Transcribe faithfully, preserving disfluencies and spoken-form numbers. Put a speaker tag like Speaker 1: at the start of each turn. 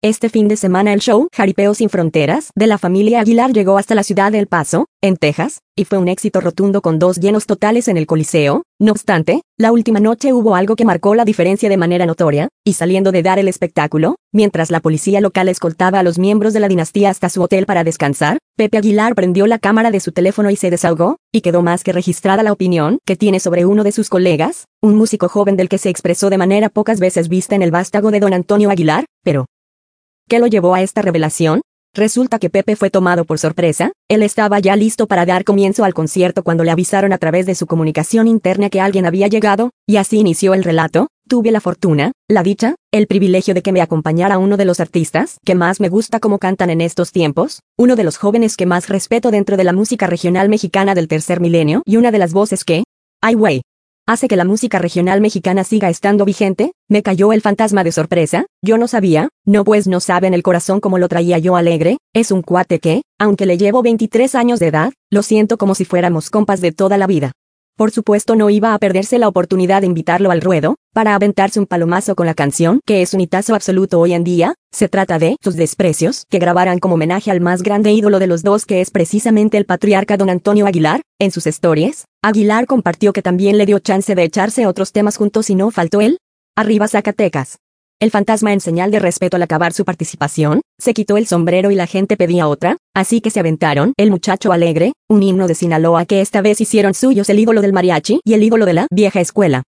Speaker 1: Este fin de semana el show Jaripeo sin Fronteras de la familia Aguilar llegó hasta la ciudad de El Paso, en Texas, y fue un éxito rotundo con dos llenos totales en el Coliseo. No obstante, la última noche hubo algo que marcó la diferencia de manera notoria, y saliendo de dar el espectáculo, mientras la policía local escoltaba a los miembros de la dinastía hasta su hotel para descansar, Pepe Aguilar prendió la cámara de su teléfono y se desahogó, y quedó más que registrada la opinión que tiene sobre uno de sus colegas, un músico joven del que se expresó de manera pocas veces vista en el vástago de don Antonio Aguilar, pero ¿qué lo llevó a esta revelación? Resulta que Pepe fue tomado por sorpresa. Él estaba ya listo para dar comienzo al concierto cuando le avisaron a través de su comunicación interna que alguien había llegado, y así inició el relato. Tuve la fortuna, la dicha, el privilegio de que me acompañara uno de los artistas que más me gusta cómo cantan en estos tiempos, uno de los jóvenes que más respeto dentro de la música regional mexicana del tercer milenio y una de las voces que, ay güey, hace que la música regional mexicana siga estando vigente. Me cayó el fantasma de sorpresa. Yo no sabía, no pues no saben el corazón como lo traía yo alegre. Es un cuate que, aunque le llevo veintitrés años de edad, lo siento como si fuéramos compas de toda la vida. Por supuesto no iba a perderse la oportunidad de invitarlo al ruedo, para aventarse un palomazo con la canción, que es un hitazo absoluto hoy en día. Se trata de Tus Desprecios, que grabaran como homenaje al más grande ídolo de los dos, que es precisamente el patriarca don Antonio Aguilar. En sus stories, Aguilar compartió que también le dio chance de echarse otros temas juntos y no faltó él. Arriba Zacatecas. El fantasma, en señal de respeto al acabar su participación, se quitó el sombrero y la gente pedía otra, así que se aventaron El Muchacho Alegre, un himno de Sinaloa que esta vez hicieron suyos el ídolo del mariachi y el ídolo de la vieja escuela.